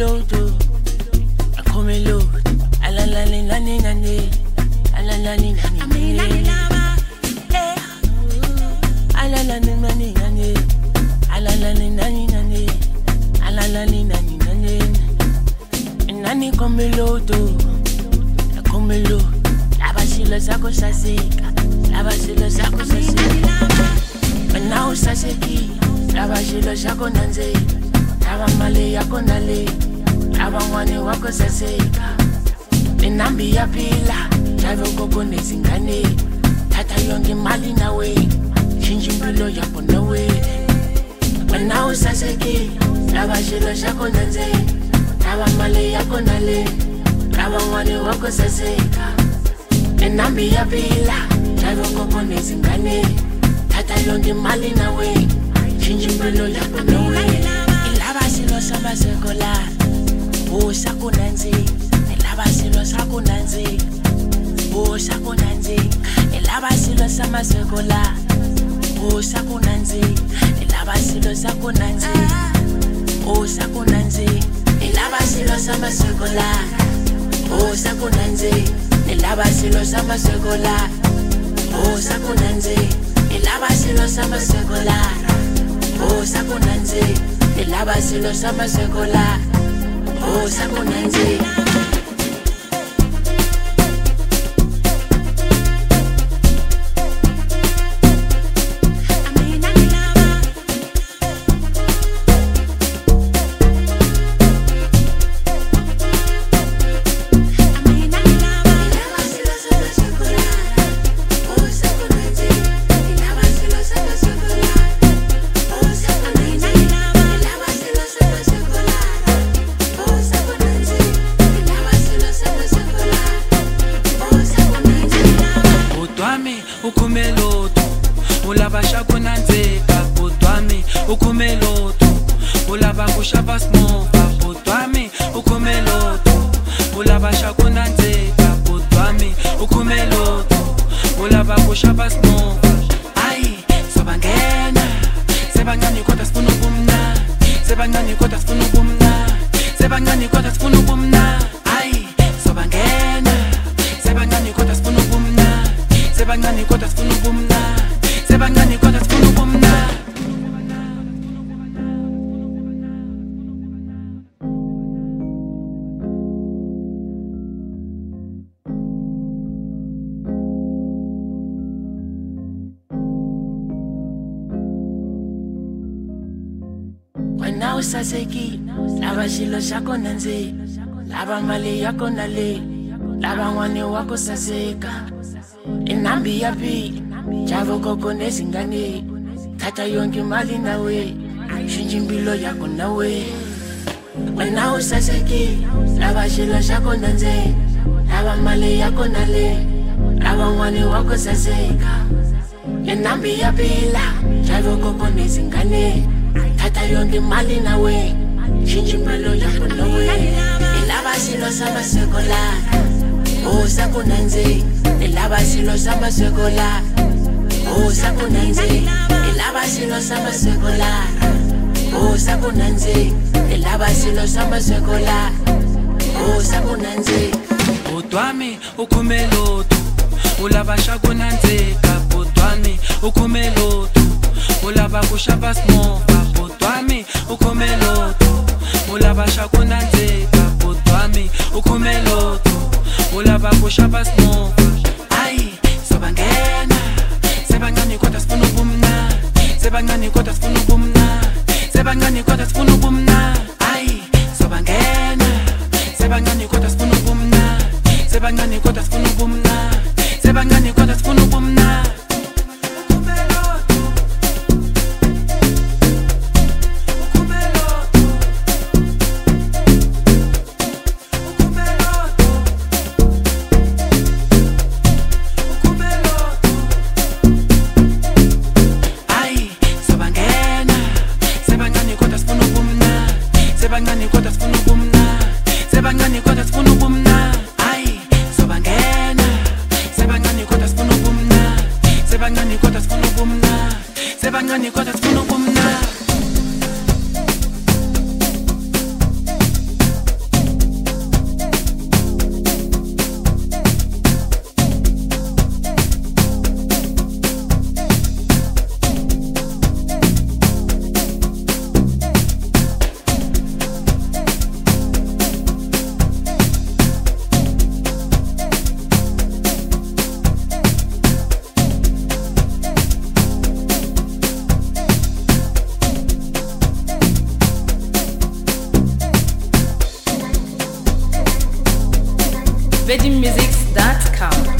loto, I come loto. Alalani nani nani, alalani nani nani. Alalani nani nani, alalani nani nani, alalani nani nani. Nani come loto, I come loto. Labashilo sako sasika, labashilo sako sasika. Now saseki, labashilo sako nanze. Laba male yako nale, laba mwane wako saseka. Ninambi ya pila, chavo koko nezingane. Tata yongi mali nawe, shinji mpilo yako nawe. Now saseki, labashilo sako nanze. Laba male yako nale, laba mwane wako saseka. Ninambi ya pila, chavo koko nezingane. Tata yongi mali nawe, shinji mpilo yako nawe. Labashilo sama sekolah, oh sakunanzi. Labashilo sakunanzi, oh sakunanzi. Labashilo sama sekolah, oh sakunanzi. Labashilo sakunanzi, oh sakunanzi. Labashilo sama sekolah, oh sakunanzi. Labashilo sama sekolah, oh sakunanzi. Labashilo sama sekolah, oh sakunanzi. Labashilo sama sekolah, oh sakunanzi. Saseki, labashilo shako nanze. Laba male yako nale, laba mwane wako saseka. Inambi yapi, chavo koko nezingane. Tata yongi mali nawe, shinji mpilo yako nawe. Now saseki, labashilo shako nanze. Laba male yako nale, laba mwane wako saseka. Inambi yapila, chavo koko nezingane. Tata yongi mali nawe, shinji mpilo yako nawe. Labashilo sama sekolah, oh sakunanzi. Labashilo sama sekolah, oh sakunanzi. Labashilo sama sekolah, oh sakunanzi. Labashilo sama sekolah, oh sakunanzi. Utwami ukumeloto, ulabasha kunanzeka. Utwami ukumeloto, ulabasha basmova. Utwami ukumeloto, ulabasha kunanzeka. Utwami ukumeloto, ulabasha basmova. Ay, sobangena, sebangani kodwa sifuna ubumna. Sebangani kodwa sifuna ubumna. Sebangani kodwa sifuna ubumna. Ay, sobangena, sebangani kodwa sifuna ubumna. Sebangani kodwa sifuna ubumna. Sebangani kodwa sifuna ubumna. Sebangani kodwa sifuna ubumna. Sebangani kodwa sifuna ubumna. Ay, sobangena. Sebangani kodwa sifuna ubumna. Sebangani kodwa sifuna ubumna. Sebangani kodwa sifuna ubumna. VeggieMusics.com.